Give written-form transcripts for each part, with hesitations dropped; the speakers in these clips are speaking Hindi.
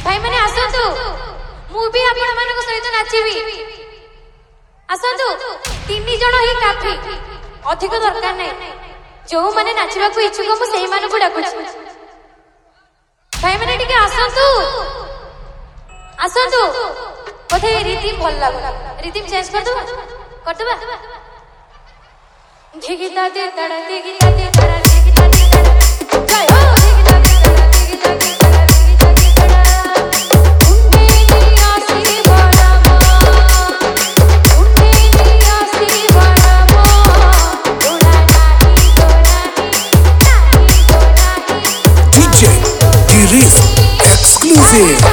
भाई मैंने आसतु मु भी आपण मानको सहित नाचिबी आसतु 3 जण ही काफी अधिक दरकार नै जो माने नाचिबा को इच्छुक मु सेही मानको डाकुछु भाई मैंने टिके आसतु आसतु कथे रितिम भल लागो रितिम चेंज कर दबा धिगिता दे तड़ा धिगिता दे तड़ा धिगिता दे तड़ा जय हो धिगिता दे तड़ा धिगिता दे तड़ा धिगिता दे तड़ा उन्ने आसी बड़ा मां उन्ने आसी बड़ा मां थोड़ा नहीं DJ Girish exclusive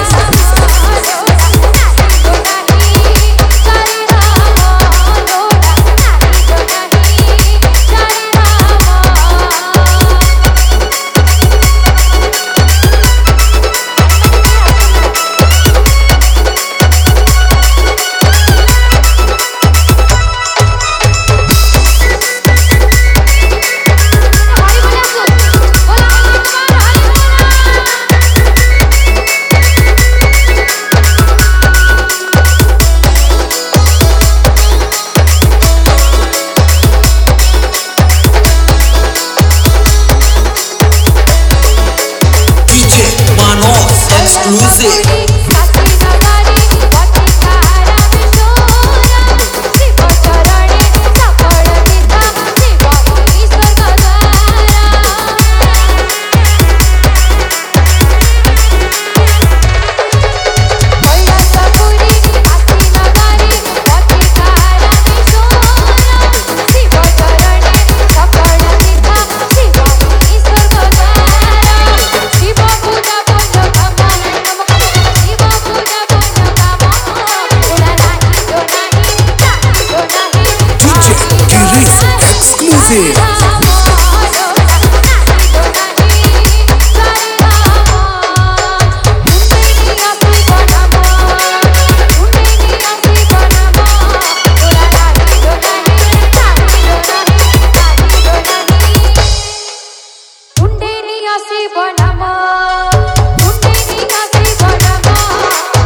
exclusive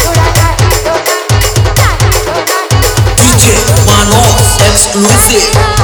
exclusive